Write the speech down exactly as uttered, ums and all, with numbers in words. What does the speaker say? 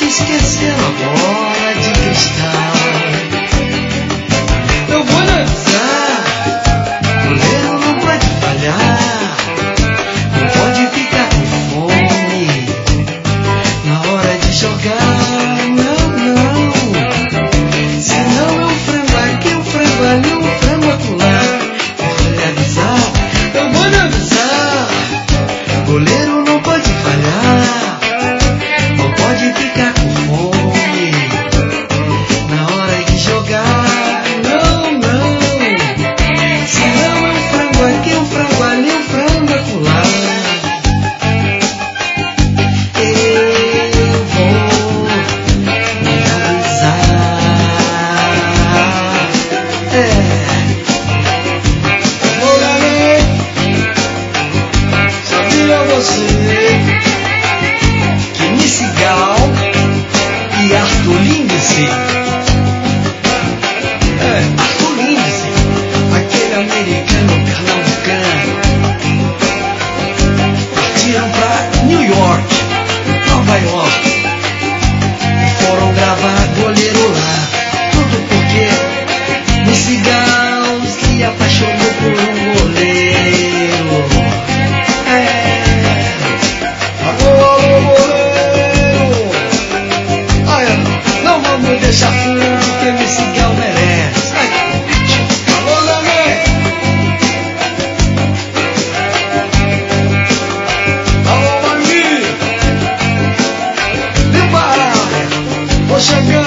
esquecendo a bola de cristal. Eu vou lançar, goleiro não pode falhar, não pode ficar com fome na hora de jogar, não, não. Senão é um frango aqui, um frango ali, um frango acolá. Eu vou lhe avisar, eu vou lhe avisar, goleiro não pode falhar, não pode ficar com fome na hora de jogar, não, não. Senão é um frango aqui, um frango ali, um frango acolá. Eu vou lhe avisar. É. Morale, sabia você que Missigal e Arthur Lindsay, é, Arthur Lindsay, aquele americano pernambucano, partiram pra New York, Nova York, e foram gravar goleiro lá. Tudo porque Missigal se apaixonou por um goleiro. É. Alô, alô, goleiro! Olha, não vamos deixar furo que Missigal merece. Ai. Alô, Nenê! Alô, Mami! Viva! Vou chegando!